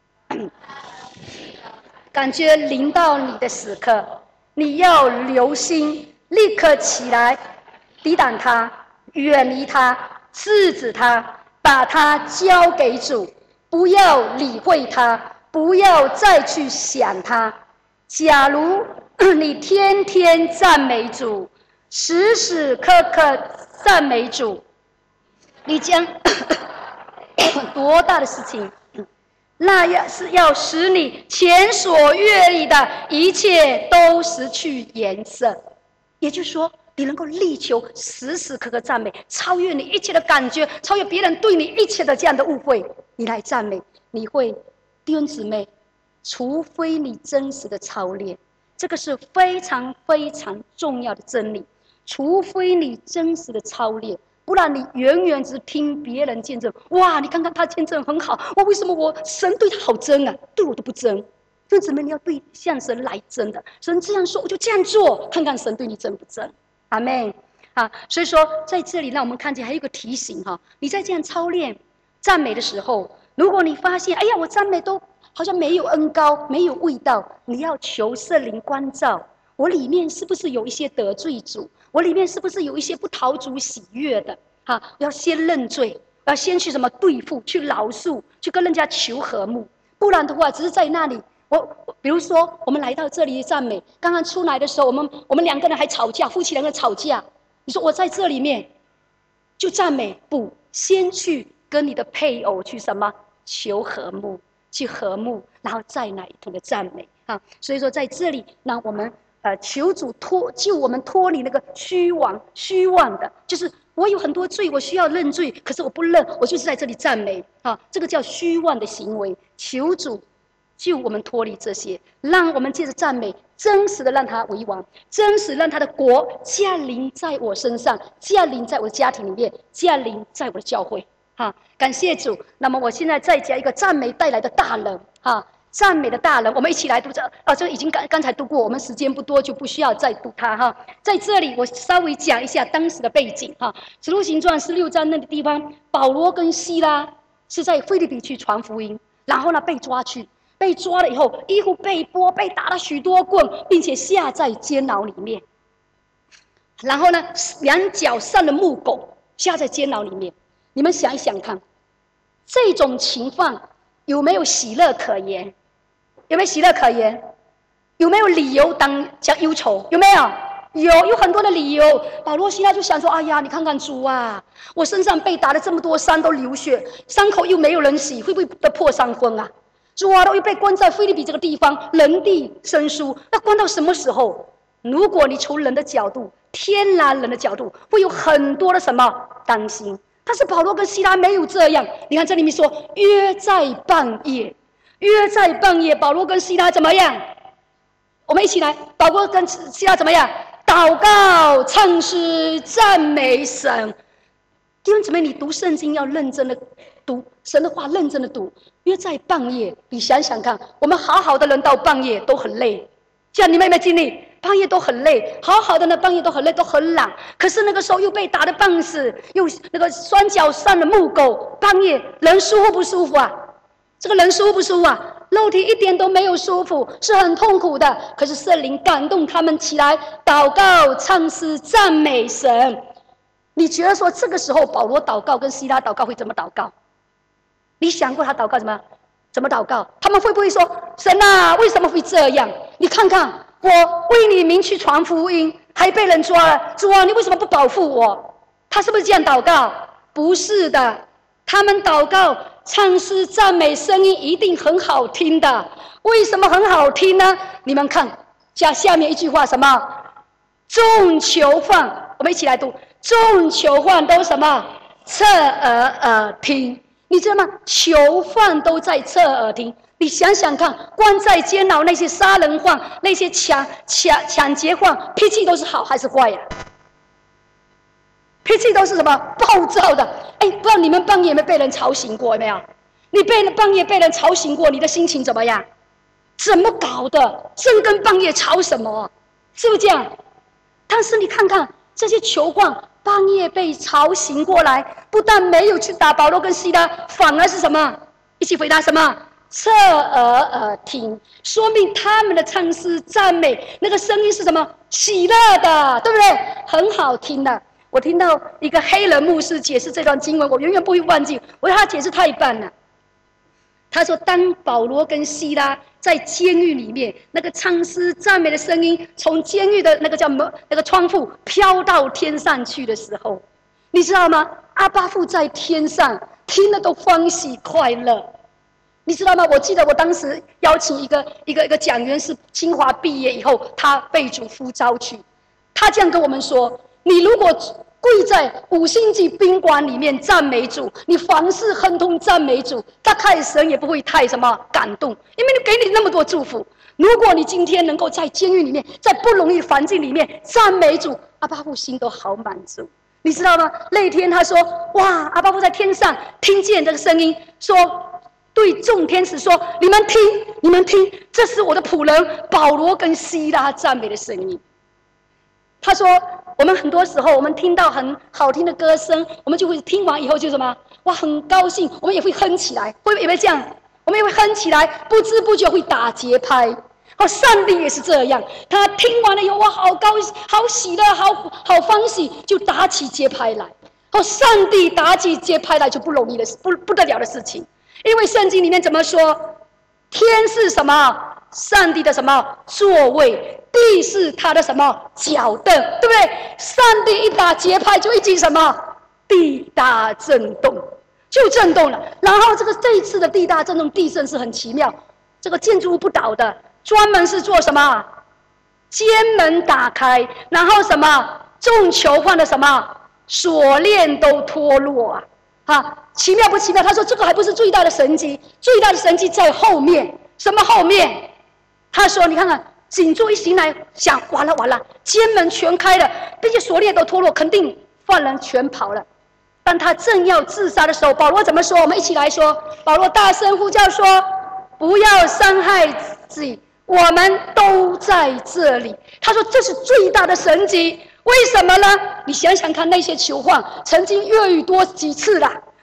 感觉临到你的时刻，你要留心，立刻起来抵挡他，远离他，制止他，把他交给主，不要理会他，不要再去想他。假如你天天赞美主，时时刻刻赞美主，你将多大的事情？那要使你前所阅历的一切都失去颜色。也就是说，你能够力求时时刻刻赞美，超越你一切的感觉，超越别人对你一切的这样的误会，你来赞美，你会，弟兄姊妹，除非你真实的操练，这个是非常非常重要的真理。除非你真实的操练，不然你远远只听别人见证，哇，你看看他见证很好，为什么神对他好真啊，对我都不真。弟兄姊妹，你要对向神来真的，神这样说我就这样做，看看神对你真不真。阿们。所以说在这里让我们看见还有一个提醒你在这样操练赞美的时候，如果你发现，哎呀，我赞美都好像没有恩膏，没有味道，你要求圣灵关照，我里面是不是有一些得罪主，我里面是不是有一些不讨主喜悦的？要先认罪，要先去什么对付，去饶恕，去跟人家求和睦。不然的话，只是在那里，比如说我们来到这里赞美，刚刚出来的时候，我们两个人还吵架，夫妻两个人吵架。你说我在这里面就赞美，不，先去跟你的配偶去什么求和睦，去和睦，然后再来一同的赞美所以说在这里，让我们求主救我们脱离那个虚妄的，就是我有很多罪，我需要认罪，可是我不认，我就是在这里赞美这个叫虚妄的行为。求主救我们脱离这些，让我们借着赞美，真实的让他为王，真实让他的国降临在我身上，降临在我的家庭里面，降临在我的教会感谢主。那么我现在再讲一个赞美带来的大能赞美的大能，我们一起来读这已经刚才读过，我们时间不多，就不需要再读它在这里我稍微讲一下当时的背景使徒行传16章那个地方，保罗跟希拉是在腓立比去传福音，然后呢被抓去，被抓了以后，衣服被剥，被打了许多棍，并且下在监牢里面。然后呢，两脚上的木狗下在监牢里面。你们想一想看，这种情况有没有喜乐可言？有没有喜乐可言？有没有理由讲忧愁？有没有？有很多的理由。保罗西拉就想说：“哎呀，你看看主啊，我身上被打了这么多伤，都流血，伤口又没有人洗，会不会得破伤风啊？主啊，都又被关在腓立比这个地方，人地生疏，那关到什么时候？如果你从人的角度，天然人的角度，会有很多的什么担心。但是保罗跟西拉没有这样。你看这里面说，约在半夜，约在半夜，保罗跟西拉怎么样？我们一起来，保罗跟西拉怎么样？祷告、唱诗、赞美神。弟兄姊妹，你读圣经要认真的读神的话，认真的读。约在半夜，你想想看，我们好好的人到半夜都很累，像你们有没有经历？半夜都很累，好好的呢，半夜都很累，都很懒。可是那个时候又被打得半死，又那个双脚上的木狗，半夜人舒服不舒服啊？这个人舒不舒服啊？肉体一点都没有舒服，是很痛苦的。可是圣灵感动他们起来，祷告、唱诗、赞美神。你觉得说这个时候保罗祷告跟希拉祷告会怎么祷告？你想过他祷告怎么祷告？他们会不会说：“神啊，为什么会这样？你看看。”我为你名去传福音，还被人抓了。主啊，你为什么不保护我？他是不是这样祷告？不是的，他们祷告、唱诗、赞美，声音一定很好听的。为什么很好听呢？你们看下面一句话什么？众囚犯，我们一起来读。众囚犯都什么？侧耳听。你知道吗？囚犯都在侧耳听。你想想看，关在监牢那些杀人犯、那些抢劫犯，脾气都是好还是坏呀？脾气都是什么？暴躁的。哎，不知道你们半夜有没有被人吵醒过？有没有？你半夜被人吵醒过，你的心情怎么样？怎么搞的？深更半夜吵什么？是不是这样？但是你看看这些囚犯半夜被吵醒过来，不但没有去打保罗跟西拉，反而是什么？一起回答什么？侧耳听，说明他们的唱诗赞美那个声音是什么？喜乐的，对不对？很好听的。我听到一个黑人牧师解释这段经文，我永远不会忘记。我觉得他解释太棒了。他说，当保罗跟西拉在监狱里面，那个唱诗赞美的声音从监狱的那个窗户飘到天上去的时候，你知道吗？阿爸父在天上听了都欢喜快乐。你知道吗？我记得我当时邀请一个讲员，是清华毕业以后，他被主呼召去。他这样跟我们说：你如果跪在5星级宾馆里面赞美主，你凡事亨通赞美主，大概神也不会太什么感动，因为给你那么多祝福。如果你今天能够在监狱里面，在不容易环境里面赞美主，阿爸父心都好满足。你知道吗？那天他说：哇，阿爸父在天上听见这个声音，说。对众天使说：“你们听，这是我的仆人保罗跟西拉赞美的声音。”他说：“我们很多时候，我们听到很好听的歌声，我们就会听完以后就什么？哇，很高兴，我们也会哼起来，会不会这样？我们也会哼起来，不知不觉会打节拍。哦，上帝也是这样，他听完了以后，哇，好高兴，好喜乐，好欢喜，就打起节拍来。哦，上帝打起节拍来就不容易的不得了的事情。”因为圣经里面怎么说？天是什么？上帝的什么座位？地是他的什么脚凳？对不对？上帝一打节拍，就一经什么地大震动，就震动了。然后这一次的地大震动，地震是很奇妙，这个建筑物不倒的，专门是做什么？监门打开，然后什么众囚犯的什么锁链都脱落啊！啊，奇妙不奇妙？他说这个还不是最大的神迹，最大的神迹在后面。什么后面？他说你看看，警助一醒来，想完了，监门全开了，并且锁链都脱落，肯定犯人全跑了。当他正要自杀的时候，保罗怎么说？我们一起来说。保罗大声呼叫说：“不要伤害自己，我们都在这里。”他说这是最大的神迹。为什么呢？你想想看，那些囚犯曾经越狱多几次了，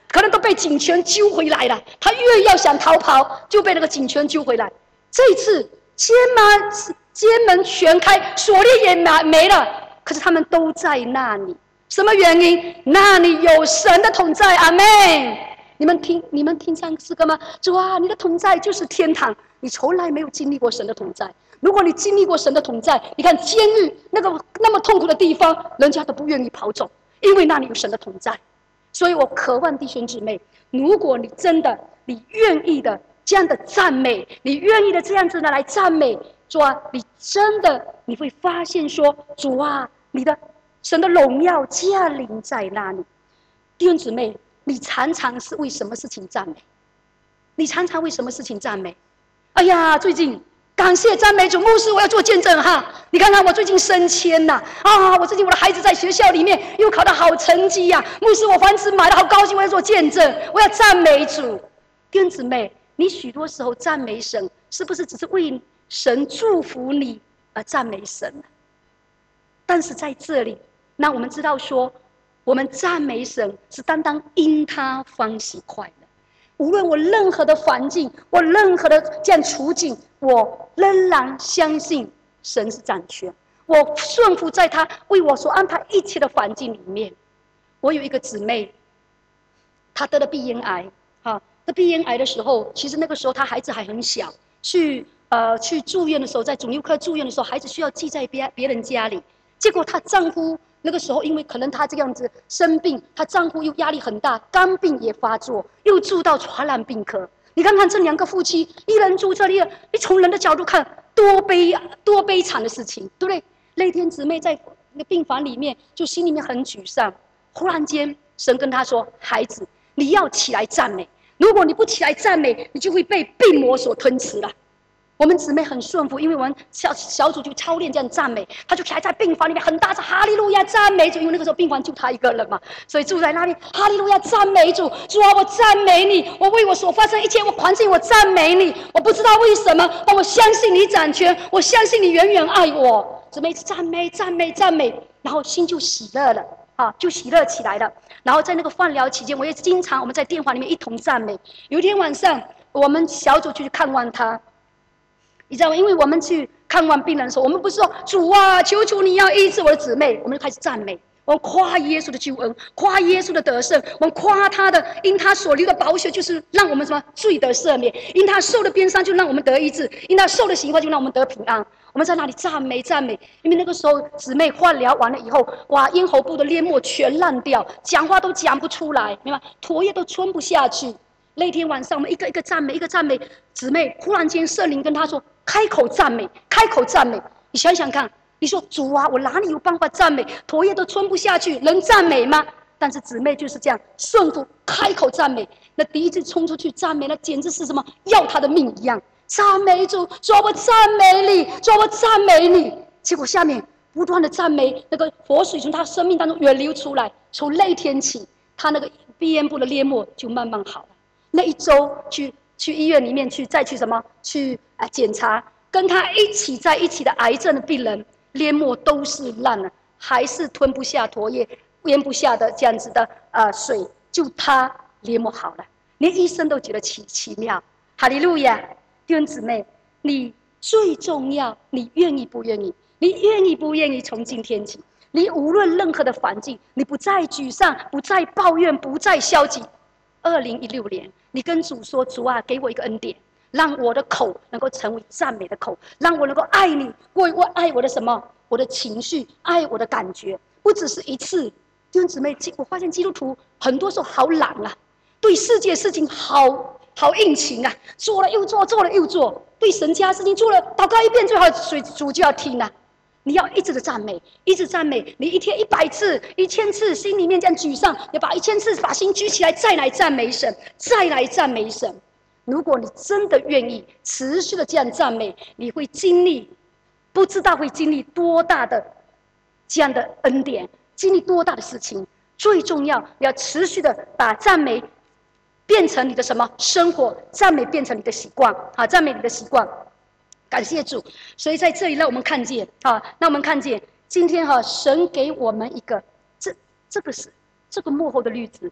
可能都被警权揪回来了。他越要想逃跑，就被那个警权揪回来。这一次监门全开，锁链也没了，可是他们都在那里。什么原因？那里有神的同在。阿们。你们听这样诗歌吗？主啊，你的同在就是天堂。你从来没有经历过神的同在。如果你经历过神的同在，你看监狱那么痛苦的地方，人家都不愿意跑走，因为那里有神的同在。所以我渴望弟兄姊妹，如果你真的你愿意的这样的赞美，你愿意的这样子的来赞美主啊，你真的你会发现说，主啊，你的神的荣耀降临在那里。弟兄姊妹，你常常是为什么事情赞美？你常常为什么事情赞美？哎呀，最近感谢赞美主，牧师我要做见证哈！你看看我最近升迁呐，我最近我的孩子在学校里面又考得好成绩呀，牧师我房子买了好高兴，我要做见证，我要赞美主。弟兄姊妹，你许多时候赞美神，是不是只是为神祝福你而赞美神？但是在这里，那我们知道说，我们赞美神是单单因他欢喜快乐。无论我任何的环境，我任何的这样处境，我仍然相信神是掌权，我顺服在他为我所安排一切的环境里面。我有一个姊妹，她得了鼻咽癌，得鼻咽癌的时候，其实那个时候她孩子还很小，去住院的时候，在肿瘤科住院的时候，孩子需要寄在别人家里，结果她丈夫那个时候，因为可能她这样子生病，她丈夫又压力很大，肝病也发作，又住到传染病科。你看看这两个夫妻，一人住这里，你从人的角度看，多悲惨的事情，对不对？那天姊妹在那个病房里面，就心里面很沮丧。忽然间，神跟她说：“孩子，你要起来赞美。如果你不起来赞美，你就会被病魔所吞吃了。”我们姊妹很顺服，因为我们小组就操练这样赞美，她就起来在病房里面很大声哈利路亚赞美主，因为那个时候病房就她一个人嘛，所以住在那里哈利路亚赞美主，主啊，我赞美你，我为我所发生一切我环境我赞美你，我不知道为什么，但我相信你掌权，我相信你远远爱我。姊妹一直赞美赞美赞美，然后心就喜乐了就喜乐起来了。然后在那个放疗期间，我也经常我们在电话里面一同赞美。有一天晚上，我们小组去看望他。你知道吗？因为我们去看望病人的时候，我们不是说主啊，求求你要医治我的姊妹，我们就开始赞美，我们夸耶稣的救恩，夸耶稣的得胜，我们夸他的，因他所流的宝血就是让我们什么罪得赦免，因他受的鞭伤就让我们得医治，因他受的刑罚就让我们得平安。我们在那里赞美赞美，因为那个时候姊妹化疗完了以后，哇，咽喉部的黏膜全烂掉，讲话都讲不出来，明白？唾液都吞不下去。那天晚上我们一个一个赞美，一个赞美，姊妹忽然间圣灵跟他说：“开口赞美，开口赞美。”你想想看，你说主啊，我哪里有办法赞美？唾液都吞不下去，能赞美吗？但是姊妹就是这样顺服，开口赞美。那第一次冲出去赞美，那简直是什么要他的命一样。赞美主，主我赞美你，主我赞美你。结果下面不断的赞美，那个活水从他生命当中源流出来。从那天起，他那个鼻咽部的黏膜就慢慢好了。那一周去医院里面再去什么去检查，跟他在一起的癌症的病人黏膜都是烂了，还是吞不下唾液，咽不下的这样子的水，就他黏膜好了，连医生都觉得奇妙。哈利路亚！弟兄姊妹，你最重要，你愿意不愿意？你愿意不愿意从今天起，你无论任何的环境，你不再沮丧，不再抱怨，不再消极。2016年，你跟主说：“主啊，给我一个恩典，让我的口能够成为赞美的口，让我能够爱你，我爱我的什么？我的情绪，爱我的感觉，不只是一次。”弟兄姊妹，我发现基督徒很多时候好懒啊，对世界事情好硬情啊，做了又做，做了又做，对神家事情做了祷告一遍，最好主就要听啊。你要一直的赞美，一直赞美。你一天100次、1000次，心里面这样沮丧，你把1000次把心举起来，再来赞美神，再来赞美神。如果你真的愿意持续的这样赞美，你会经历，不知道会经历多大的这样的恩典，经历多大的事情。最重要，你要持续的把赞美变成你的什么生活？赞美变成你的习惯，赞美你的习惯。感谢主，所以在这里让我们看见那我们看见今天神给我们一个这个幕后的日子，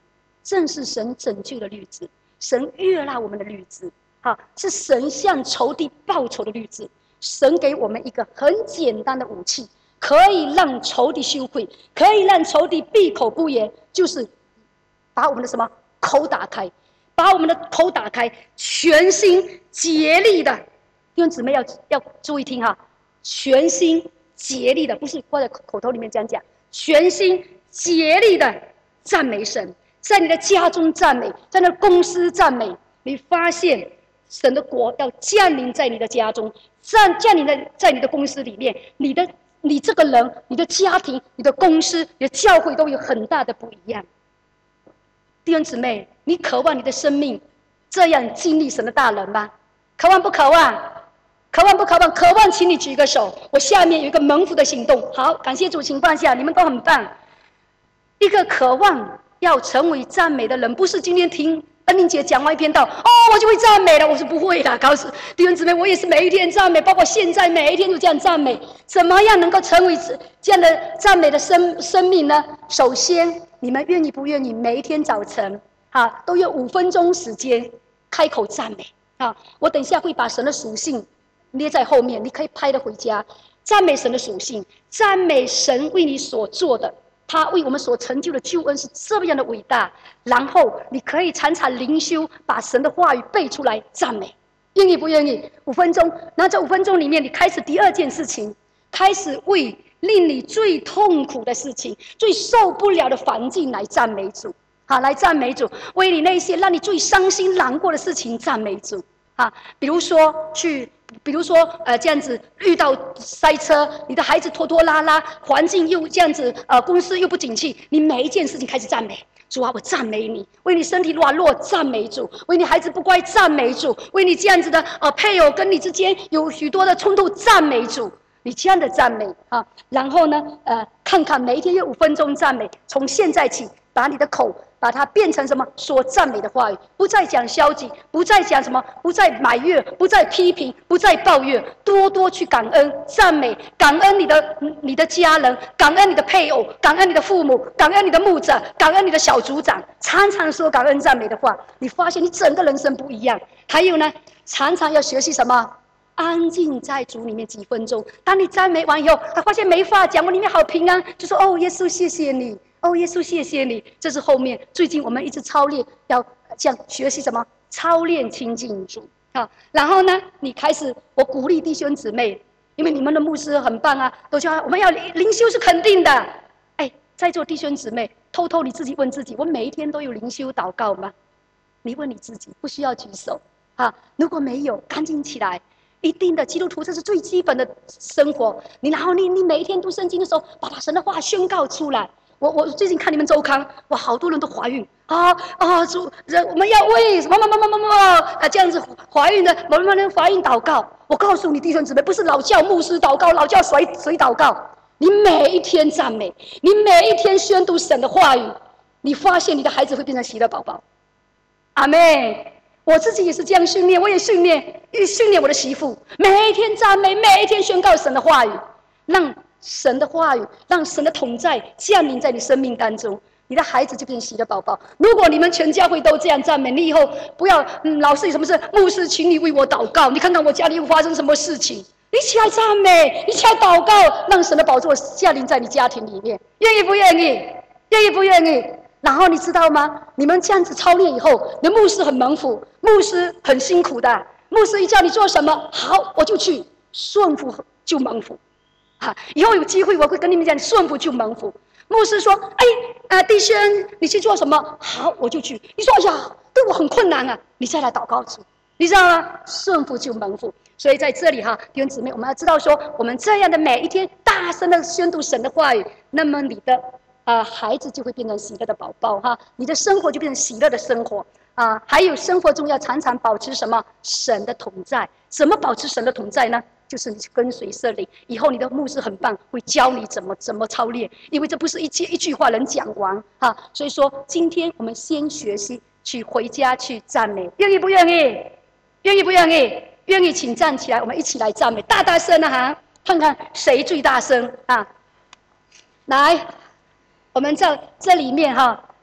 正是神拯救的律子，神悦纳我们的律子，是神向仇敌报仇的律子。神给我们一个很简单的武器，可以让仇敌羞愧，可以让仇敌闭口不言，就是把我们的什么口打开，把我们的口打开，全心竭力的，弟兄姊妹要注意听哈，全心竭力的，不是挂在口头里面这样讲，全心竭力的赞美神，在你的家中赞美，在你的公司赞美，你发现神的国要降临在你的家中，降临在你的公司里面，你这个人、你的家庭、你的公司、你的教会都有很大的不一样。弟兄姊妹，你渴望你的生命这样经历神的大能吗？渴望不渴望？渴望不渴望？渴望，请你举个手。我下面有一个蒙福的行动。好，感谢主，请放下，你们都很棒。一个渴望要成为赞美的人，不是今天听恩玲姐讲完一篇道，我就会赞美了。我说不会啦，告诉弟兄姊妹，我也是每一天赞美，包括现在每一天都这样赞美。怎么样能够成为这样的赞美的生命呢？首先，你们愿意不愿意每一天早晨都有5分钟时间开口赞美我等一下会把神的属性列在后面，你可以拍的回家。赞美神的属性，赞美神为你所做的，他为我们所成就的救恩是这样的伟大。然后你可以常常灵修，把神的话语背出来赞美。愿意不愿意？5分钟，那这5分钟里面，你开始第2件事情，开始为令你最痛苦的事情、最受不了的环境来赞美主。来赞美主，为你那些让你最伤心难过的事情赞美主。比如说这样子遇到塞车，你的孩子拖拖拉拉，环境又这样子，公司又不景气，你每一件事情开始赞美主啊，我赞美你，为你身体软弱赞美主，为你孩子不乖赞美主，为你这样子的配偶跟你之间有许多的冲突赞美主。你这样的赞美然后呢看看每一天有5分钟赞美，从现在起把你的口把它变成什么？说赞美的话语，不再讲消极，不再讲什么，不再埋怨，不再批评，不再抱怨，多多去感恩、赞美，感恩你的家人，感恩你的配偶，感恩你的父母，感恩你的牧者，感恩你的小组长，常常说感恩赞美的话，你发现你整个人生不一样。还有呢，常常要学习什么？安静在主里面几分钟。当你赞美完以后，他发现没话讲，我里面好平安，就说耶稣谢谢你。耶稣谢谢你。这是后面最近我们一直操练，要这样学习什么？操练亲近主然后呢，你开始，我鼓励弟兄姊妹，因为你们的牧师很棒都叫我们要灵修是肯定的。在座弟兄姊妹，偷偷你自己问自己，我每一天都有灵修祷告吗？你问你自己，不需要举手如果没有，赶紧起来。一定的，基督徒这是最基本的生活。然后你每一天读圣经的时候，把他神的话宣告出来。我最近看你们周刊，哇，好多人都怀孕主人，我们要为什么这样子怀孕的某人怀孕祷告。我告诉你弟兄姊妹，不是老叫牧师祷告，老叫谁祷告。你每一天赞美，你每一天宣读神的话语，你发现你的孩子会变成喜乐宝宝。阿们。我自己也是这样训练，我也训练我的媳妇，每一天赞美，每一天宣告神的话语，让神的话语，让神的同在降临在你生命当中，你的孩子就变成喜乐宝宝。如果你们全教会都这样赞美，你以后不要老是有什么事，牧师请你为我祷告，你看看我家里又发生什么事情，你起来赞美，你起来祷告，让神的宝座降临在你家庭里面。愿意不愿意？愿意不愿意？然后你知道吗？你们这样子操练以后，你的牧师很蒙福，牧师很辛苦的。牧师一叫你做什么，好我就去，顺服就蒙福。以后有机会我会跟你们讲，顺服就蒙福。牧师说：“弟兄，你去做什么？好，我就去。”你说：“哎呀，对我很困难你再来祷告主，你知道吗？顺服就蒙福。所以在这里弟兄姊妹，我们要知道说，我们这样的每一天大声的宣读神的话语，那么你的孩子就会变成喜乐的宝宝你的生活就变成喜乐的生活还有生活中要常常保持什么？神的同在。怎么保持神的同在呢？就是你去跟随圣灵。以后你的牧师很棒，会教你怎么操练，因为这不是一句话能讲完所以说，今天我们先学习去回家去赞美，愿意不愿意？愿意不愿意？愿意请站起来，我们一起来赞美，大声看看谁最大声来。我们在这里面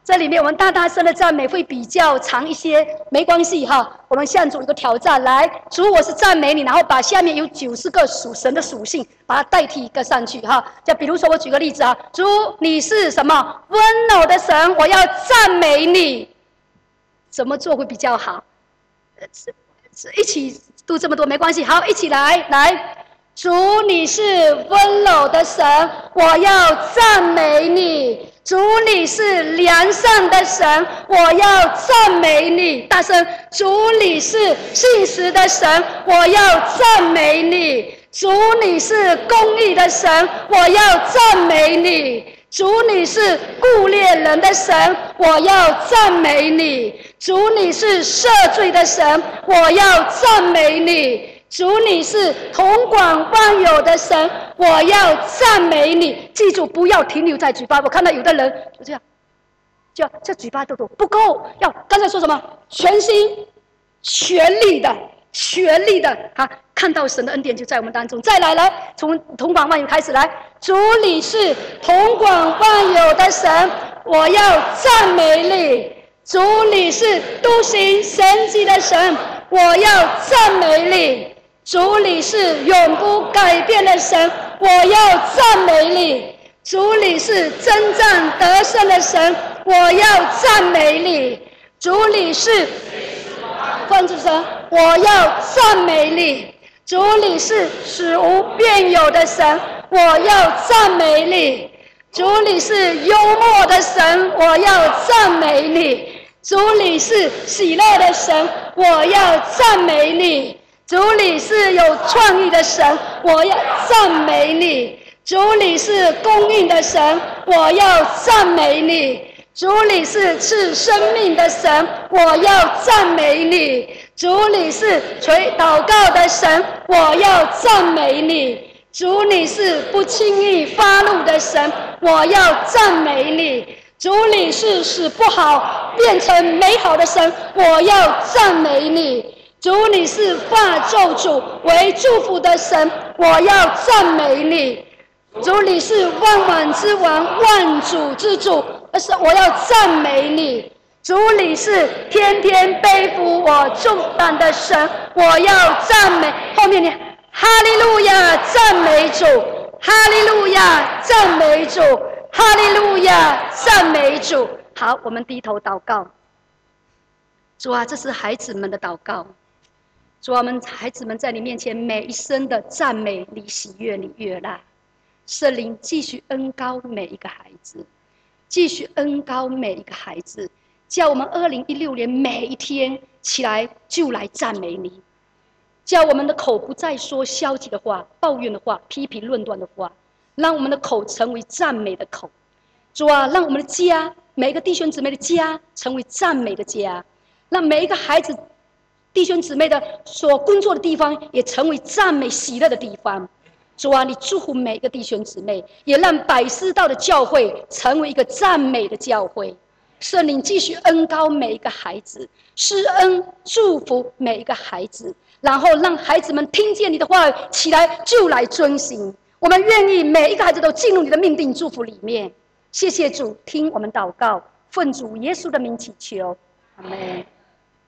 这里面我们大大声的赞美会比较长一些，没关系哈。我们向主一个挑战，来，主我是赞美你，然后把下面有90个神的属性，把它代替一个上去哈。就比如说我举个例子啊，主你是什么温柔的神，我要赞美你。怎么做会比较好？一起读这么多没关系，好，一起来，主你是温柔的神，我要赞美你。主你是良善的神，我要赞美你。大声，主你是信实的神，我要赞美你。主你是公义的神，我要赞美你。主你是顾念人的神，我要赞美你。主你是赦罪的神，我要赞美你。主你是统管万有的神，我要赞美你。记住，不要停留在嘴巴。我看到有的人就这样，这嘴巴都不够，要刚才说什么？全心全力的啊！看到神的恩典就在我们当中。再来，从统管万有开始来。主你是统管万有的神，我要赞美你。主你是督行神迹的神，我要赞美你。主你是永不改变的神，我要赞美你。主你是征战得胜的神，我要赞美你。主你是奉主神，我要赞美你。主你是使无变有的神，我要赞美你。主你是幽默的神，我要赞美你。主你是喜乐的神，我要赞美你。主你是有创意的神，我要赞美你。主你是供应的神，我要赞美你。主你是赐生命的神，我要赞美你。主你是垂祷告的神，我要赞美你。主你是不轻易发怒的神，我要赞美你。主你是使不好变成美好的神，我要赞美你。主你是化咒诅为祝福的神，我要赞美你。主你是万王之王，万主之主，我要赞美你。主你是天天背负我重担的神，我要赞美。后面你哈利路亚，赞美主，哈利路亚，赞美主，哈利路亚，赞美主。好，我们低头祷告。主啊，这是孩子们的祷告。主啊，我们孩子们在你面前每一声的赞美你，喜悦你悦纳。圣灵继续恩膏每一个孩子，继续恩膏每一个孩子，叫我们2016年每一天起来就来赞美你，叫我们的口不再说消极的话、抱怨的话、批评论断的话，让我们的口成为赞美的口。主啊，让我们的家，每一个弟兄姊妹的家成为赞美的家，让每一个孩子弟兄姊妹的所工作的地方也成为赞美喜乐的地方。主啊，你祝福每一个弟兄姊妹，也让百思道的教会成为一个赞美的教会。圣灵继续恩膏每一个孩子，施恩祝福每一个孩子，然后让孩子们听见你的话起来就来遵行。我们愿意每一个孩子都进入你的命定祝福里面。谢谢主，听我们祷告，奉主耶稣的名祈求，阿们。